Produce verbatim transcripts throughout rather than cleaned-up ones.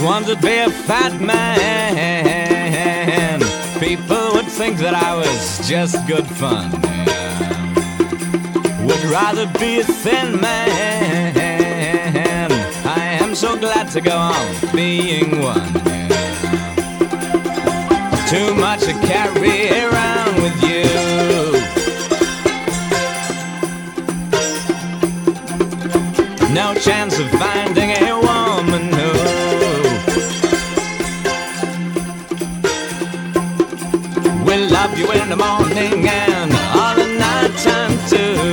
wanted to be a fat man. People would think that I was just good fun. Would rather be a thin man. I am so glad to go on being one. Too much to carry around with you. No chance of finding a woman who will love you in the morning and all the night time too.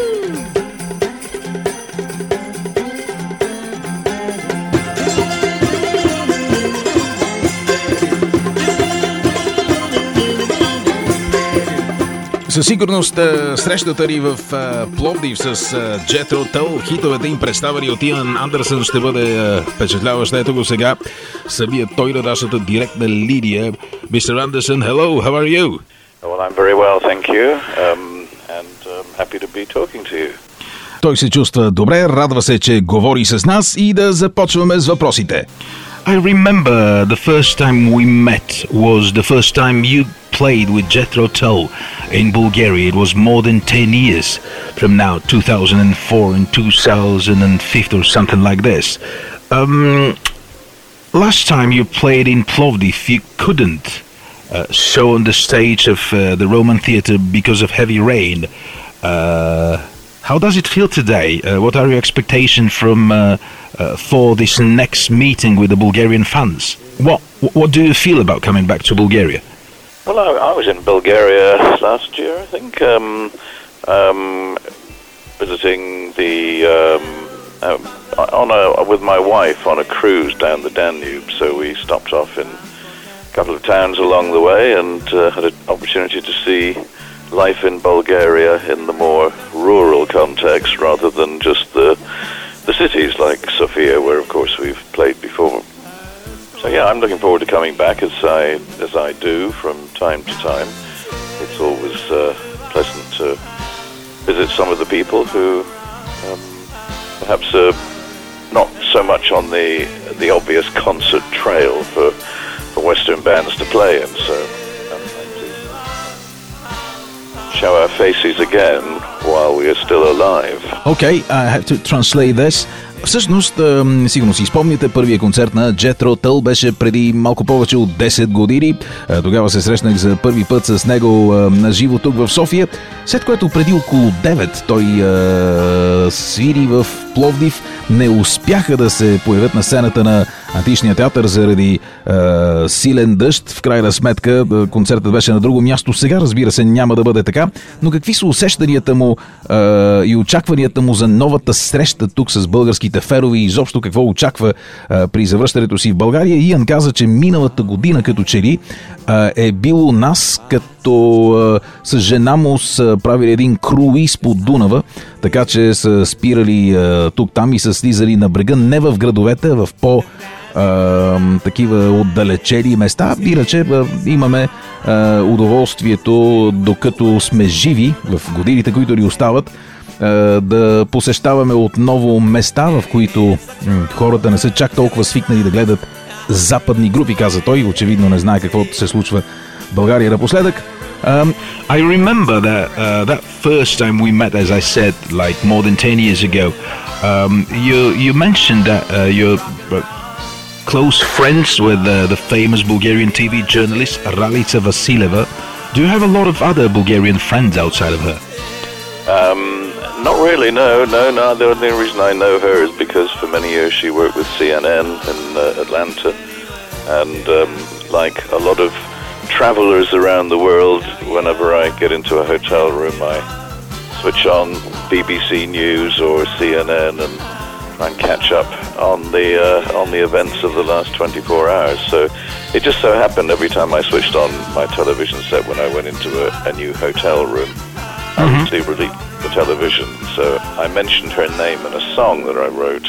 Със сигурност срещата ни в Пловдив с Jethro Tull, хитовете им представени от Иан Андерсън, ще бъде впечатляваща. Ето го сега самият той на нашата директна линия. мистер Anderson, hello, how are you? Well, I'm very well, thank you, um, and um, happy to be talking to you. Той се чувства добре, радва се, че говори с нас и да започваме с въпросите. I remember the first time we met was the first time you played with Jethro Tull in Bulgaria. It was more than ten years from now, two thousand four and two thousand five or something like this. Um, last time you played in Plovdiv, you couldn't uh, show on the stage of uh, the Roman Theatre because of heavy rain. Uh, how does it feel today? Uh, what are your expectations from uh, uh, for this next meeting with the Bulgarian fans? What what do you feel about coming back to Bulgaria? Well, I, I was in Bulgaria last year, I think, um, um, visiting the um, uh, on a with my wife on a cruise down the Danube. So we stopped off in a couple of towns along the way and uh, had an opportunity to see life in Bulgaria in the more rural context rather than just the the cities like Sofia, where of course we've played before. So yeah, I'm looking forward to coming back as I as I do from time to time. It's always uh, pleasant to visit some of the people who um, perhaps are not so much on the the obvious concert trail for for Western bands to play in. So I'm trying to show our faces again while we are still alive. Okay, I have to translate this. Всъщност, сигурно си спомняте, първия концерт на Jethro Tull беше преди малко повече от десет години. Тогава се срещнах за първи път с него на живо тук в София, след което преди около девет той е, свири в Пловдив. Не успяха да се появят на сцената на Античния театър заради е, силен дъжд. В крайна сметка концертът беше на друго място. Сега, разбира се, няма да бъде така. Но какви са усещанията му е, и очакванията му за новата среща тук с българските фенове и изобщо какво очаква е, при завръщането си в България? Иан каза, че миналата година като че ли е, е бил у нас, като е, с жена му са правили един круиз по Дунава, така че са спирали е, тук-там и са слизали на брега, не в градовете, а в по- Uh, такива отдалечени места. Иначе uh, имаме uh, удоволствието, докато сме живи в годините, които ни остават, uh, да посещаваме отново места, в които uh, хората не са чак толкова свикнали да гледат западни групи, каза той. Очевидно не знае какво се случва в България напоследък. Um, I remember that uh, that first time we met, as I said, like more than ten years ago. Um, you you mentioned that uh, you're uh, close friends with uh, the famous Bulgarian T V journalist Ralica Vasileva. Do you have a lot of other Bulgarian friends outside of her? Um, not really, no, no, no. The only reason I know her is because for many years she worked with C N N in uh, Atlanta, and um, like a lot of travelers around the world, whenever I get into a hotel room, I switch on B B C News or C N N and try and catch up on the uh, on the events of the last twenty-four hours. So it just so happened every time I switched on my television set when I went into a, a new hotel room, mm-hmm. I would see really the television. So I mentioned her name in a song that I wrote,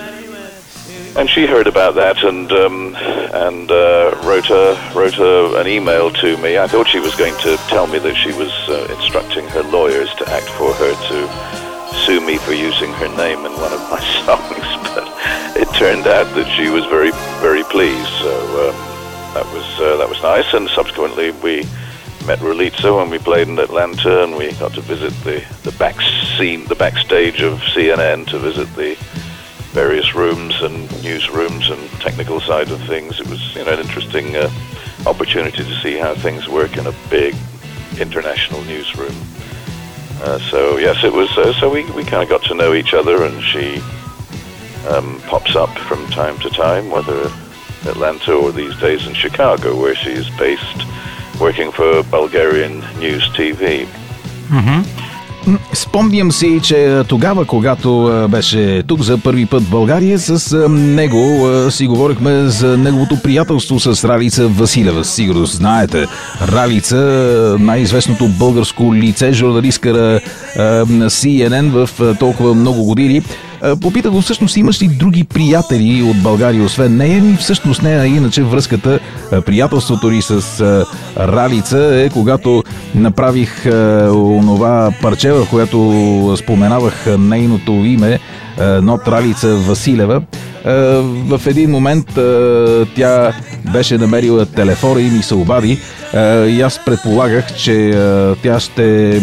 and she heard about that and um, and uh, wrote a wrote a, an email to me. I thought she was going to tell me that she was uh, instructing her lawyers to act for her to sue me for using her name in one of my songs, but it turned out that she was very, very pleased. So um, that was uh, that was nice. And subsequently, we met Ralitza when we played in Atlanta, and we got to visit the the back scene, the backstage of C N N, to visit the various rooms and newsrooms and technical side of things. It was, you know, an interesting uh, opportunity to see how things work in a big international newsroom. Uh, so yes, it was. Uh, so we we kind of got to know each other, and she um, pops up from time to time, whether Atlanta or these days in Chicago, where she is based, working for Bulgarian News T V. Mm-hmm. Спомням си, че тогава, когато беше тук за първи път в България, с него си говорихме за неговото приятелство с Ралица Василева. Сигурно знаете, Ралица, най-известното българско лице, журналистка на Си Ен Ен в толкова много години. Попитах го, всъщност имаш ли други приятели от България, освен нея? И всъщност нея, иначе връзката, приятелството ли с Ралица е когато направих онова парче, в което споменавах нейното име, нот Ралица Василева. В един момент тя беше намерила телефона и ми се обади, и аз предполагах, че тя ще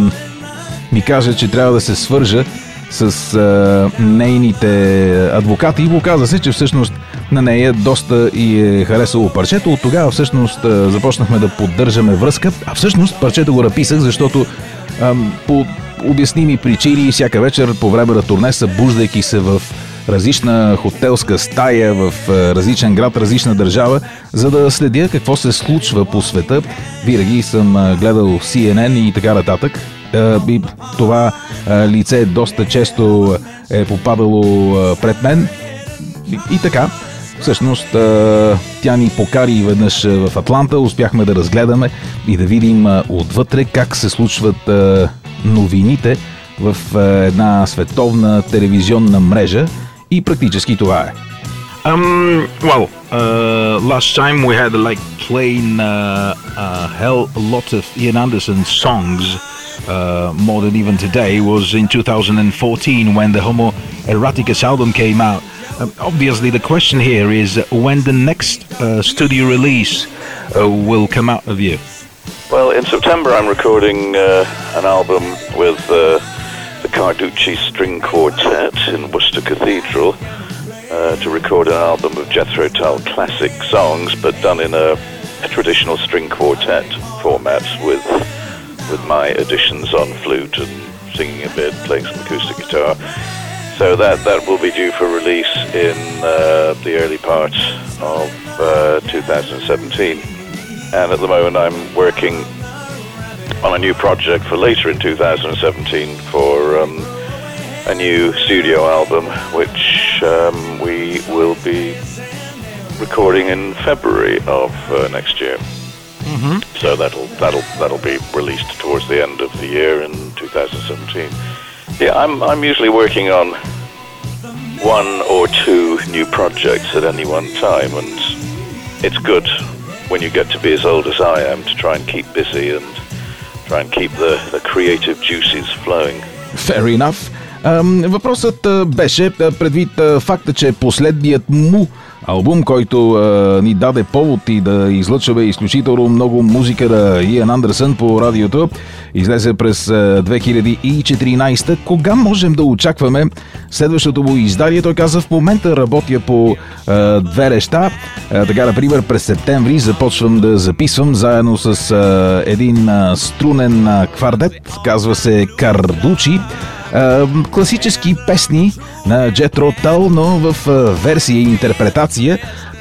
ми каже, че трябва да се свържа с а, нейните адвокати, и оказа се, че всъщност на нея доста и е харесало парчето. От тогава всъщност а, започнахме да поддържаме връзка, а всъщност парчето го написах, защото а, по обясними причини всяка вечер по време на турне, събуждайки се в различна хотелска стая, в различен град, различна държава, за да следя какво се случва по света. Винаги съм гледал Си Ен Ен и така нататък. И това лице доста често е попадало пред мен. И, и така, всъщност тя ни покари веднъж в Атланта, успяхме да разгледаме и да видим отвътре как се случват новините в една световна телевизионна мрежа, и практически това е. Um, well, uh, last time we had like playing uh, a hell lot of Ian Anderson songs, uh, more than even today, was in two thousand fourteen when the Homo Eroticus album came out. Um, obviously the question here is when the next uh, studio release uh, will come out of you. Well, in September I'm recording uh, an album with uh, the Carducci String Quartet in Worcester Cathedral. Uh, to record an album of Jethro Tull classic songs, but done in a, a traditional string quartet format with with my additions on flute and singing a bit, playing some acoustic guitar. So that that will be due for release in uh, the early part of uh, two thousand seventeen. And at the moment I'm working on a new project for later in two thousand seventeen for um, a new studio album, which um, we will be recording in February of uh, next year. Mm-hmm. So that'll that'll that'll be released towards the end of the year in two thousand seventeen. Yeah, I'm I'm usually working on one or two new projects at any one time, and it's good when you get to be as old as I am to try and keep busy and try and keep the, the creative juices flowing. Fair enough. Въпросът беше предвид факта, че последният му албум, който а, ни даде повод и да излъчваме изключително много музика на Иан Андерсън по радиото, излезе през а, две хиляди и четиринайсета. Кога можем да очакваме следващото му издание? Той каза: в момента работя по а, две неща. А, така, например, през септември започвам да записвам заедно с а, един а, струнен а, квартет, казва се Кардучи. Uh, класически песни на Джетро Тъл, но в uh, версия и интерпретация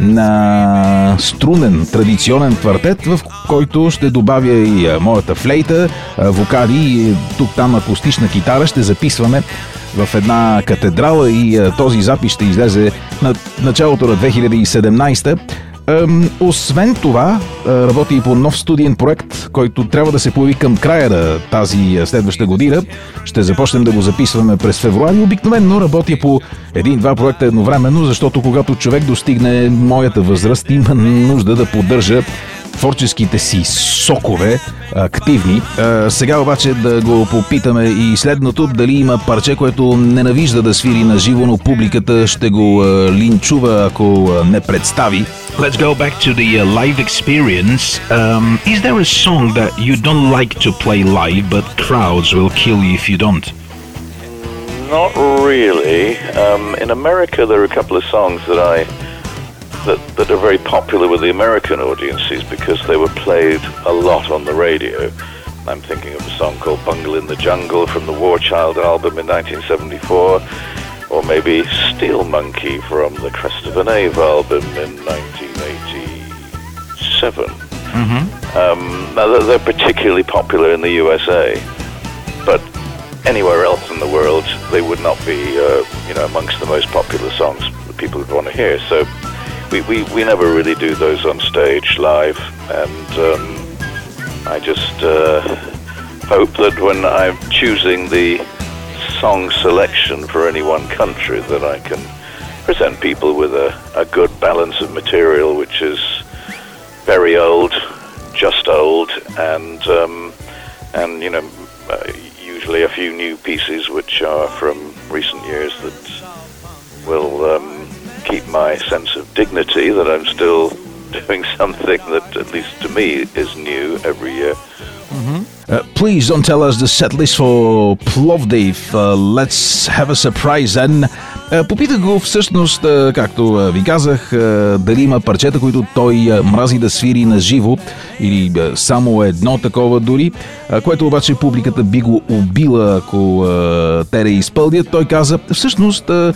на струнен традиционен квартет, в който ще добавя и uh, моята флейта, uh, вокали и тук-там акустична китара. Ще записваме в една катедрала и uh, този запис ще излезе на началото на две хиляди и седемнайсета. Освен това, работи и по нов студиен проект, който трябва да се появи към края на тази следваща година. Ще започнем да го записваме през февруари. Обикновено работя по един-два проекта едновременно, защото когато човек достигне моята възраст, има нужда да поддържа творческите си сокове активни. Сега обаче да го попитаме и следното, дали има парче, което ненавижда да свири на живо, но публиката ще го линчува, ако не представи. Let's go back to the uh, live experience. Um, is there a song that you don't like to play live, but crowds will kill you if you don't? Not really. Um, in America, there are a couple of songs that I that that are very popular with the American audiences because they were played a lot on the radio. I'm thinking of a song called "Bungle in the Jungle" from the War Child album in nineteen seventy-four. Or maybe Steel Monkey from the Crest of an Ave album in nineteen eighty-seven. Mm-hmm. Um, now, they're particularly popular in the U S A, but anywhere else in the world, they would not be, uh, you know, amongst the most popular songs that people would want to hear. So we, we, we never really do those on stage live, and um, I just uh, hope that when I'm choosing the song selection for any one country that I can present people with a, a good balance of material which is very old, just old, and um, and you know uh, usually a few new pieces which are from recent years that will um, keep my sense of dignity that I'm still doing something that at least to me is new every year. Mm-hmm. Uh, please don't tell us the set list for Plovdiv. Uh, let's have a surprise then. Uh, попитах го всъщност, uh, както uh, ви казах, uh, дали има парчета, които той uh, мрази да свири на живо или uh, само едно такова дори, uh, което обаче публиката би го убила, ако uh, те не изпълнят. Той каза, всъщност uh,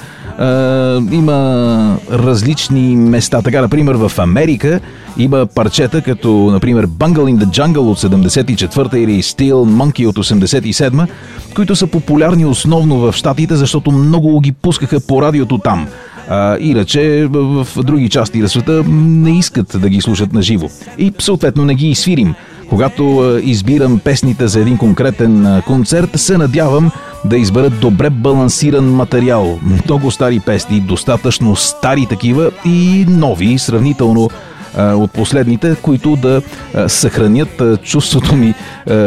uh, има различни места. Така, например, в Америка има парчета като, например, Bungle in the Jungle от седемдесет и четвърта или Steel Monkey от осемдесет и седма, които са популярни основно в щатите, защото много ги пускаха по радиото там. А, иначе в, в други части на света не искат да ги слушат на живо. И съответно не ги изсвирим. Когато а, избирам песните за един конкретен а, концерт, се надявам да изберат добре балансиран материал. Много стари песни, достатъчно стари такива и нови, сравнително от последните, които да съхранят чувството ми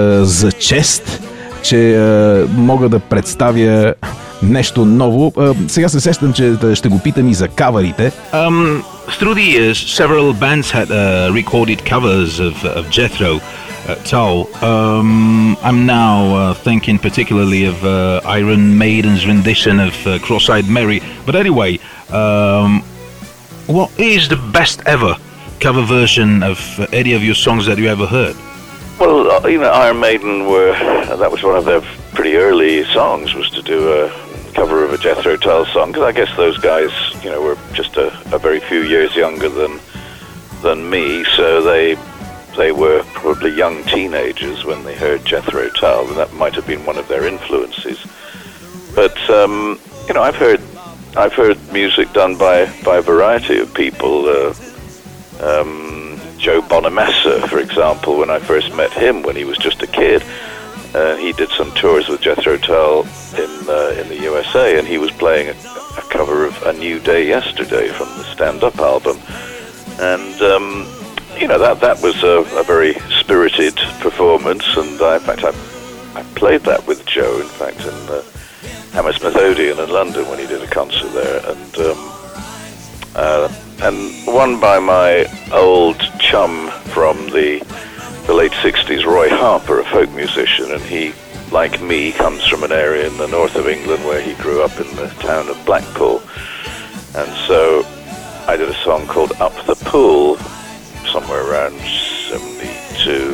за чест, че мога да представя нещо ново. Сега се сещам, че ще го питам и за каварите. Um, through the years, several bands had uh, recorded covers of, of Jethro uh, Tull. Um, I'm now uh, thinking particularly of uh, Iron Maiden's rendition of uh, Cross-Eyed Mary. But anyway, um, what is the best ever cover version of uh, any of your songs that you ever heard? Well, uh, you know, Iron Maiden were, uh, that was one of their pretty early songs, was to do a cover of a Jethro Tull song, because I guess those guys, you know, were just a, a very few years younger than than me, so they they were probably young teenagers when they heard Jethro Tull, and that might have been one of their influences. But, um, you know, I've heard I've heard music done by, by a variety of people, uh, Um, Joe Bonamassa, for example, when I first met him when he was just a kid, uh, he did some tours with Jethro Tull in uh, in the U S A, and he was playing a, a cover of A New Day Yesterday from the Stand Up album, and um, you know that that was a, a very spirited performance, and I, in fact I, I played that with Joe, in fact, in uh, Hammersmith Odeon in London when he did a concert there, and um, uh, and one by my old chum from the the late sixties, Roy Harper, a folk musician, and he, like me, comes from an area in the north of England where he grew up in the town of Blackpool, and so I did a song called Up the Pool somewhere around seventy-two,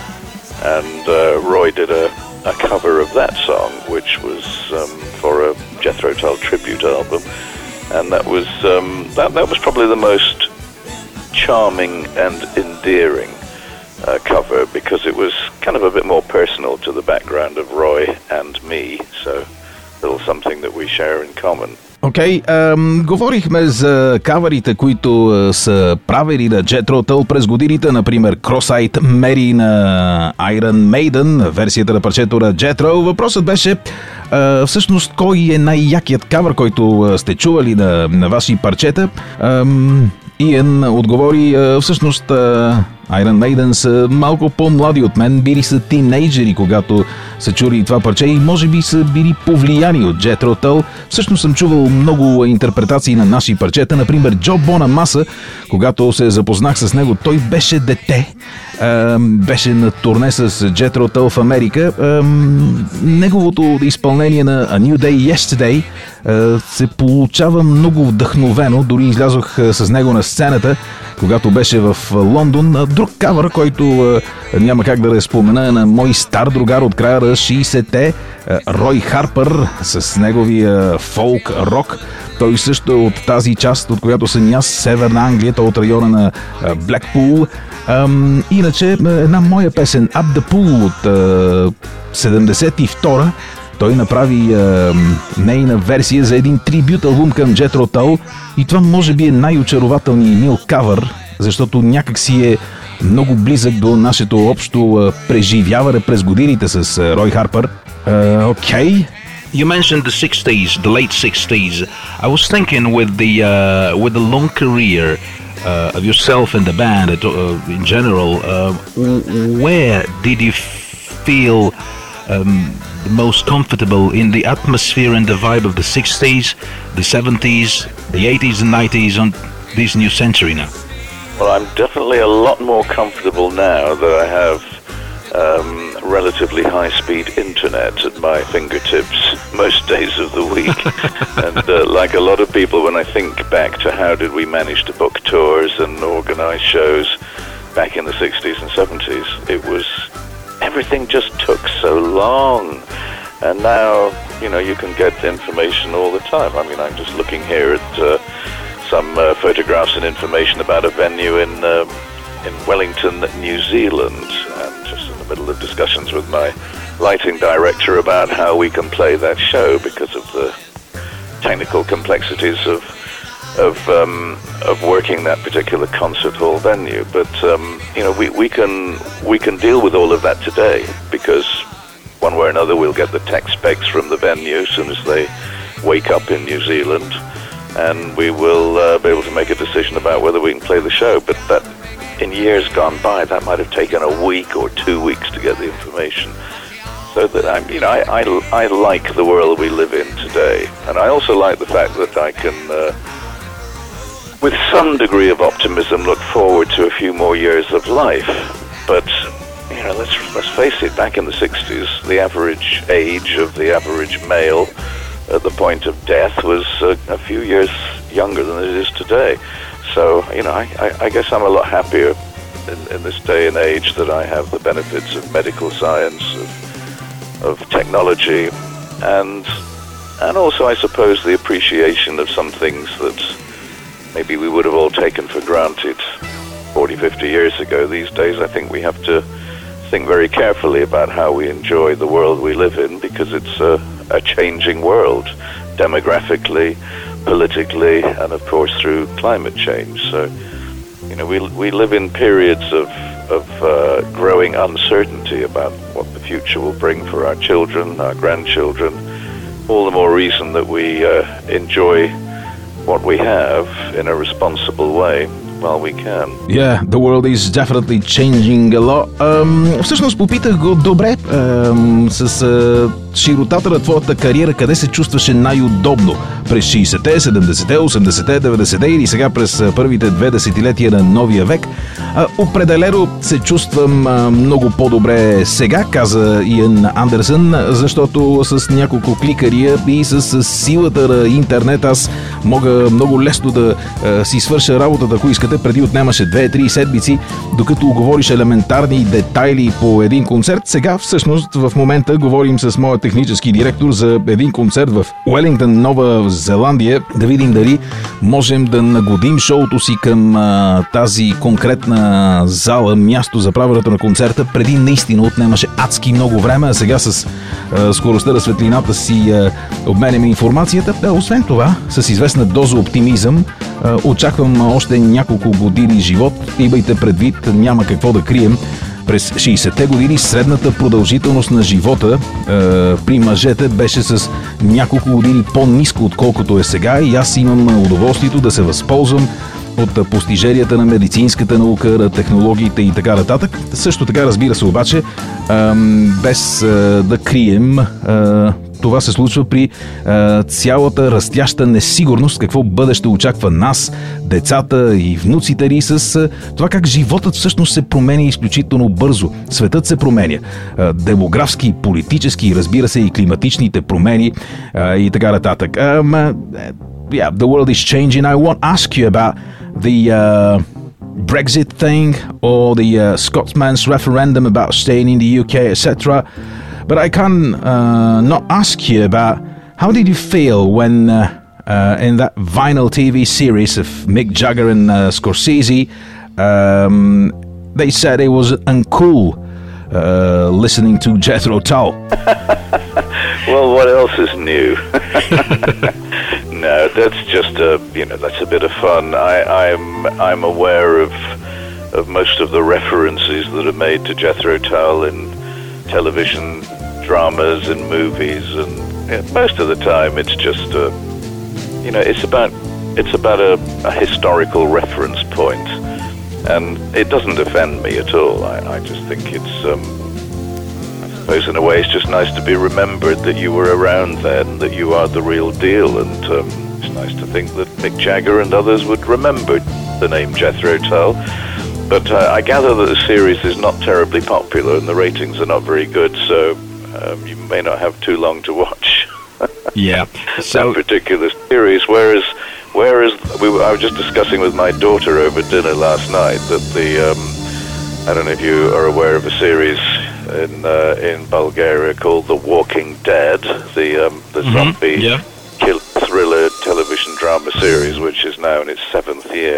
and uh, Roy did a, a cover of that song, which was um, for a Jethro Tull tribute album. And that was um, that, that was probably the most charming and endearing uh, cover because it was kind of a bit more personal to the background of Roy and me, so a little something that we share in common. Окей, okay, говорихме за каварите, които uh, са правили на Jethro Tull през годините, например Cross-Eyed Mary на Iron Maiden, версията на парчето на Jethro. Въпросът беше uh, всъщност кой е най-якият кавър, който uh, сте чували на, на ваши парчета. Um, Иен отговори, uh, всъщност uh, Iron Maiden са малко по-млади от мен, били са тинейджери, когато са чули това парче и може би са били повлияни от Jethro Tull. Всъщност съм чувал много интерпретации на наши парчета, например Джо Бонамаса, когато се запознах с него, той беше дете. Uh, беше на турне с Jethro Tull в Америка. Uh, неговото изпълнение на A New Day Yesterday uh, се получава много вдъхновено. Дори излязох uh, с него на сцената, когато беше в Лондон. Uh, друг кавър, който uh, няма как да спомена, на мой стар другар от края на шейсетте, uh, Рой Харпър, с неговия фолк рок. Той също е от тази част, от която съм аз, Северна Англия, той от района на Блекпул. Ам, иначе една моя песен Up the Pool от а, седемдесет и втора, той направи а, нейна версия за един трибют албум към Jethro Tull и това може би е най-очарователният мил кавър, защото някак си е много близък до нашето общо а, преживяване през годините с а, Рой Харпър. Окей. Okay. You mentioned the sixties, the late sixties. I was thinking with the uh, with the long career uh, of yourself and the band uh, in general, uh, where did you feel um, the most comfortable in the atmosphere and the vibe of the sixties, the seventies, the eighties and nineties on this new century now? Well, I'm definitely a lot more comfortable now that I have Um, relatively high-speed internet at my fingertips most days of the week. And uh, like a lot of people, when I think back to how did we manage to book tours and organize shows back in the sixties and seventies, it was, everything just took so long. And now, you know, you can get information all the time. I mean, I'm just looking here at uh, some uh, photographs and information about a venue in uh, in Wellington, New Zealand, and just in the middle of discussions with my lighting director about how we can play that show because of the technical complexities of of um, of working that particular concert hall venue. But um, you know, we, we can we can deal with all of that today because one way or another we'll get the tech specs from the venue as soon as they wake up in New Zealand, and we will uh, be able to make a decision about whether we can play the show. But that, in years gone by, that might have taken a week or two weeks to get the information. So that I'm, you know, I, I, I like the world we live in today, and I also like the fact that I can, uh, with some degree of optimism, look forward to a few more years of life. But you know, let's let's face it. Back in the sixties, the average age of the average male at the point of death was uh, a few years younger than it is today. So, you know, I, I, I guess I'm a lot happier in, in this day and age that I have the benefits of medical science, of, of technology, and and also, I suppose, the appreciation of some things that maybe we would have all taken for granted forty, fifty years ago. These days, I think we have to think very carefully about how we enjoy the world we live in because it's a, a changing world, demographically, politically, and of course through climate change. So, you know, we we live in periods of of uh, growing uncertainty about what the future will bring for our children, our grandchildren. All the more reason that we uh, enjoy what we have in a responsible way while we can. Yeah, the world is definitely changing a lot. Um, всъщност попитах го, добре, um, с uh, широтата на твоята кариера, къде се чувстваше най-удобно? През шейсетте, седемдесетте, осемдесетте, деветдесетте или сега през първите две десетилетия на новия век? Uh, определено се чувствам uh, много по-добре сега, каза Иан Андерсън, защото с няколко кликария и с, с силата на интернет аз мога много лесно да uh, си свърша работата, ако искате. Преди отнемаше две-три седмици, докато говориш елементарни детайли по един концерт. Сега всъщност в момента говорим с моят технически директор за един концерт в Уелингтън, Нова Зеландия, да видим дали можем да нагодим шоуто си към а, тази конкретна зала, място за правенето на концерта. Преди наистина отнемаше адски много време, а сега с а, скоростта на светлината си а, обменяме информацията. А, освен това, с известна доза оптимизъм, а, очаквам още няколко години живот. Имайте предвид, няма какво да крием. През шейсетте години средната продължителност на живота е, при мъжете беше с няколко години по-ниско, отколкото е сега, и аз имам удоволствието да се възползвам от постиженията на медицинската наука, на технологиите и така нататък. Също така, разбира се, обаче, без да крием, това се случва при цялата растяща несигурност, какво бъдеще очаква нас, децата и внуците ни, с това как животът всъщност се променя изключително бързо. Светът се променя. Демографски, политически, разбира се, и климатичните промени и така нататък. Um, yeah, the world is changing. I won't ask you about the uh, Brexit thing or the uh, Scotsman's referendum about staying in the U K, et cetera. But I can uh, not ask you about how did you feel when uh, uh, in that vinyl T V series of Mick Jagger and uh, Scorsese, um, they said it was uncool uh, listening to Jethro Tull. Well, what else is new? No, that's just a you know that's a bit of fun. I, I'm I'm aware of of most of the references that are made to Jethro Tull in television dramas and movies, and you know, most of the time it's just a, you know it's about it's about a, a historical reference point, and it doesn't offend me at all. I, I just think it's. Um, I suppose in a way it's just nice to be remembered that you were around then, that you are the real deal, and um, it's nice to think that Mick Jagger and others would remember the name Jethro Tull. But uh, I gather that the series is not terribly popular and the ratings are not very good, so um, you may not have too long to watch. Yeah. So that particular series, whereas whereas we were, I was just discussing with my daughter over dinner last night that the um, I don't know if you are aware of a series in uh, in Bulgaria called The Walking Dead, the um, the mm-hmm. zombie yeah. kill- thriller television drama series, which is now in its seventh year.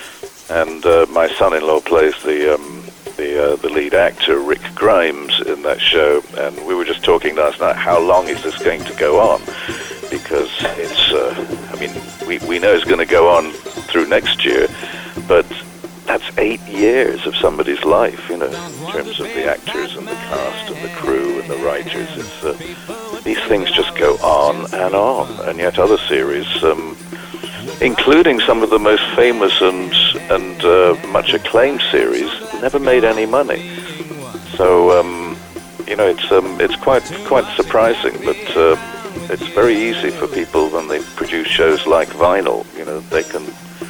And uh, my son-in-law plays the um, the uh, the lead actor, Rick Grimes, in that show. And we were just talking last night, how long is this going to go on? Because it's, uh, I mean, we, we know it's going to go on through next year, but that's eight years of somebody's life, you know, in terms of the actors and the cast and the crew and the writers. It's uh, these things just go on and on, and yet other series, um, including some of the most famous and and uh, much acclaimed series, never made any money. So um, you know, it's um, it's quite quite surprising, but uh, it's very easy for people when they produce shows like vinyl. You know, they can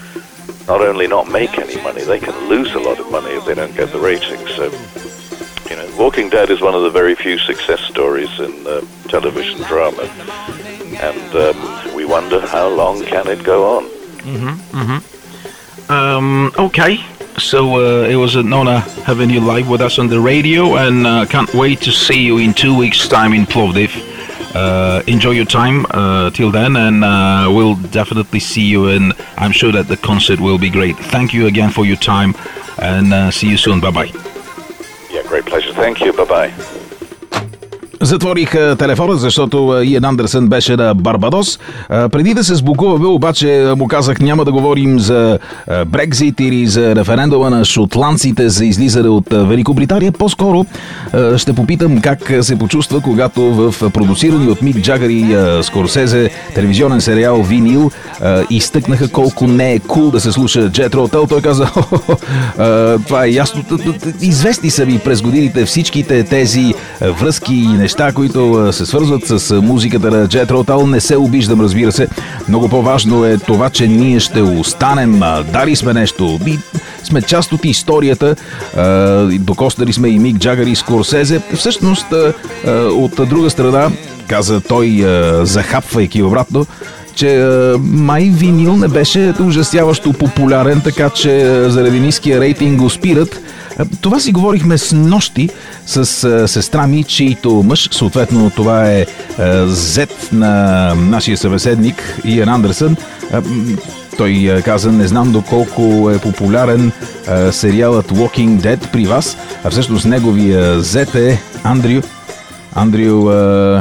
not only not make any money, they can lose a lot of money if they don't get the ratings. So, you know, Walking Dead is one of the very few success stories in uh, television drama, and um, we wonder how long can it go on. Mm-hmm, mm-hmm. Um, okay, so uh, it was an honor having you live with us on the radio, and uh, can't wait to see you in two weeks' time in Plovdiv. Uh, enjoy your time uh, till then, and uh, we'll definitely see you, and I'm sure that the concert will be great. Thank you again for your time, and uh, see you soon. Bye-bye. Yeah, great pleasure. Thank you. Bye-bye. Затворих телефона, защото Иан Андерсън беше на Барбадос. Преди да се сбогуваме, обаче му казах, няма да говорим за Брекзит или за референдума на шотландците за излизане от Великобритания. По-скоро ще попитам как се почувства, когато в продуцирани от Мик Джагър и Скорсезе телевизионен сериал Винил изтъкнаха колко не е кул да се слуша Джетро Тъл. Той каза, това е ясно. Известни са ми през годините всичките тези връзки и неща, които се свързват с музиката на Джетро Тъл. Не се обиждам, разбира се. Много по-важно е това, че ние ще останем. Дали сме нещо. И сме част от историята. Докоснали сме и Мик Джагър и Скорсезе. Всъщност, от друга страна, каза той, захапвайки обратно, че май винил не беше ужасяващо популярен, така че заради ниския рейтинг го спират. Това си говорихме с нощи с сестра ми, чийто мъж, съответно това е зет на нашия събеседник Иан Андерсън. Той каза, не знам доколко е популярен сериалът Walking Dead при вас, а всъщност неговия зет е Андрю Андрю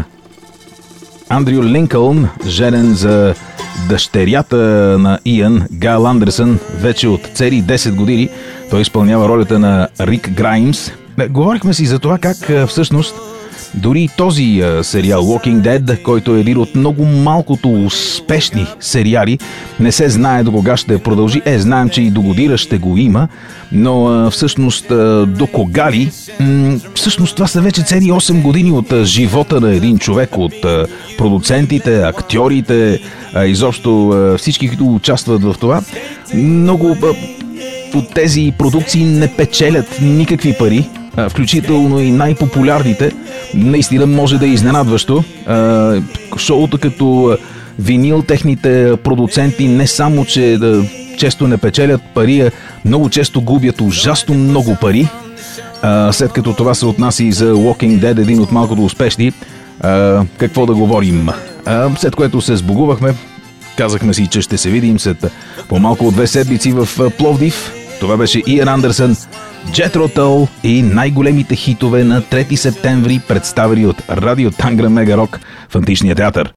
Андрю Линкълн, женен за дъщерята на Иан, Гайл Андерсън, вече от цели десет години. Той изпълнява ролята на Рик Граймс. Говорихме си за това как всъщност Дори този а, сериал Walking Dead, който е един от много малкото успешни сериали, не се знае до кога ще продължи. Е, знаем, че и до година ще го има, но а, всъщност а, до кога ли? М- всъщност това са вече цели осем години от а, живота на един човек, от а, продуцентите, актьорите, а, изобщо а, всички, които участват в това. Много а, от тези продукции не печелят никакви пари, включително и най-популярните. Наистина може да е изненадващо. Шоута като Винил, техните продуценти не само, че често не печелят пари, а много често губят ужасно много пари. След като това се отнася и за Walking Dead, един от малкото успешни, какво да говорим. След което се сбогувахме, казахме си, че ще се видим след по-малко от две седмици в Пловдив. Това беше Иан Андерсън, Jethro Tull и най-големите хитове на трети септември, представени от Радио Тангра Мега Рок в Античния театър.